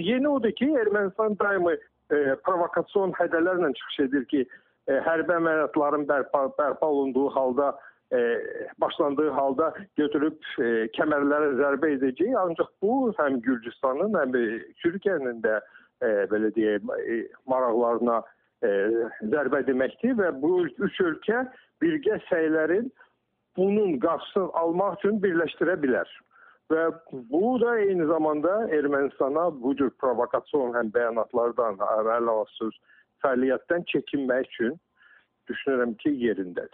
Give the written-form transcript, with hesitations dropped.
yeni odur ki, Ermənistan daimi provokasyon hədələrlə çıxış edir ki, hərbi əməliyyatların bərpa olunduğu halda, başlandığı halda götürüb kəmərlərə zərbə edəcək. Ancaq bu həm Gürcüstanın, həm Türkiyənin də belə deyək, maraqlarına zərbə deməkdir və bu üç ölkə birgə səylərin bunun qarşısını almaq üçün birləşdirə bilər. Və bu da eyni zamanda Ermənistana bu cür provokasyon həm bəyanatlardan, həm əlaqəsiz fəaliyyətdən çəkinmək üçün düşünürəm ki, yerindədir.